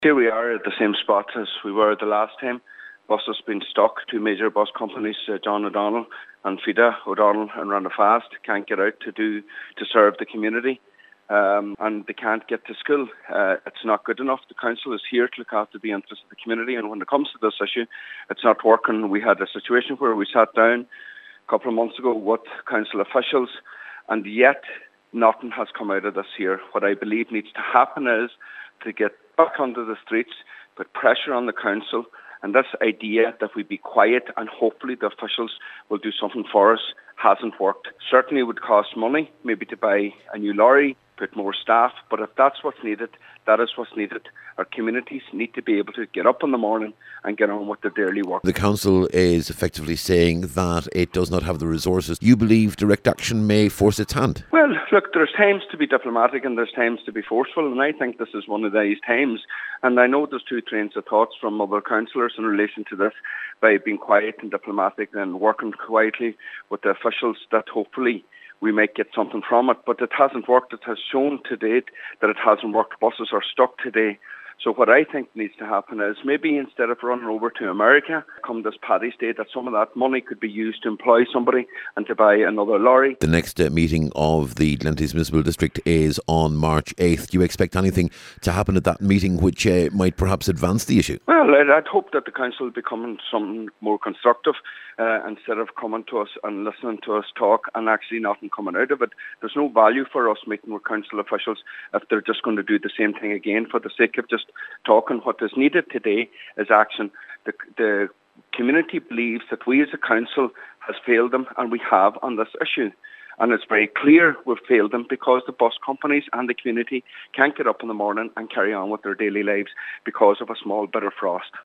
Here we are at the same spot as we were the last time. Buses been stuck. Two major bus companies, John O'Donnell and Fida O'Donnell and Randafast, can't get out to serve the community, and they can't get to school. It's not good enough. The council is here to look after the interests of the community, and when it comes to this issue, it's not working. We had a situation where we sat down a couple of months ago with council officials, and yet nothing has come out of this here. What I believe needs to happen is to get back onto the streets, put pressure on the council, and this idea that we be quiet and hopefully the officials will do something for us hasn't worked. Certainly it would cost money, maybe to buy a new lorry, put more staff, but if that's what's needed, that is what's needed. Our communities need to be able to get up in the morning and get on with their daily work. The council is effectively saying that it does not have the resources. You believe direct action may force its hand? Well, look, there's times to be diplomatic and there's times to be forceful, and I think this is one of these times. And I know there's two trains of thoughts from other councillors in relation to this, by being quiet and diplomatic and working quietly with the officials, that hopefully we might get something from it. But it hasn't worked. It has shown to date that it hasn't worked. Buses are stuck today. So what I think needs to happen is maybe instead of running over to America come this Paddy's Day, that some of that money could be used to employ somebody and to buy another lorry. The next meeting of the Glenties Municipal District is on March 8th. Do you expect anything to happen at that meeting which might perhaps advance the issue? Well, I'd hope that the council will become something more constructive instead of coming to us and listening to us talk and actually nothing coming out of it. There's no value for us meeting with council officials if they're just going to do the same thing again for the sake of just talking. What is needed today is action. The community believes that we as a council has failed them, and we have on this issue. And it's very clear we've failed them because the bus companies and the community can't get up in the morning and carry on with their daily lives because of a small bit of frost.